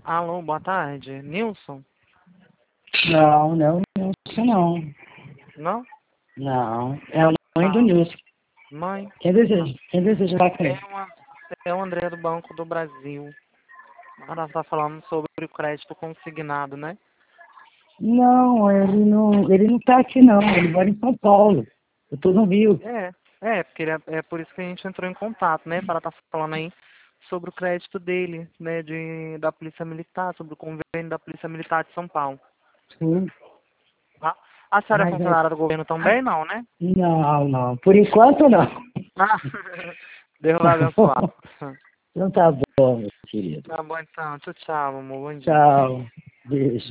Alô, boa tarde. Nilson? Não, não, Nilson não. Não? Não, é a mãe do Ah, Nilson. mãe? Quem deseja? Quem deseja falar com É, ele? é o André do Banco do Brasil. Ela tá falando sobre o crédito consignado, né? Não, ele não tá aqui não, ele mora em São Paulo. Eu tô no Rio. Porque é por isso que a gente entrou em contato, né? Para ela tá falando aí sobre o crédito dele, né? Da Polícia Militar, sobre o convênio da Polícia Militar de São Paulo. Sim. Tá? A senhora é Mas é. funcionária do governo também, não, né? Não, não. Por enquanto não. Ah, Deus vai Tá abençoar. bom. Então tá bom, meu querido. Tá bom então. Tchau, tchau, amor. Bom dia. Tchau. Beijo.